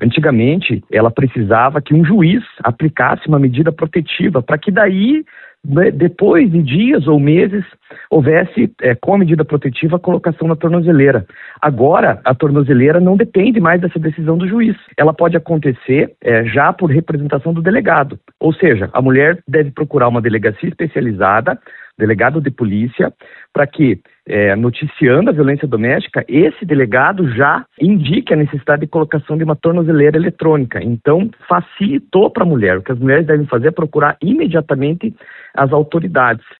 Antigamente, ela precisava que um juiz aplicasse uma medida protetiva para que daí, depois de dias ou meses, houvesse, com a medida protetiva, a colocação na tornozeleira. Agora, a tornozeleira não depende mais dessa decisão do juiz. Ela pode acontecer já por representação do delegado. Ou seja, a mulher deve procurar uma delegacia especializada, delegado de polícia, para que, noticiando a violência doméstica, esse delegado já indique a necessidade de colocação de uma tornozeleira eletrônica. Então, facilitou para a mulher. O que as mulheres devem fazer é procurar imediatamente as autoridades.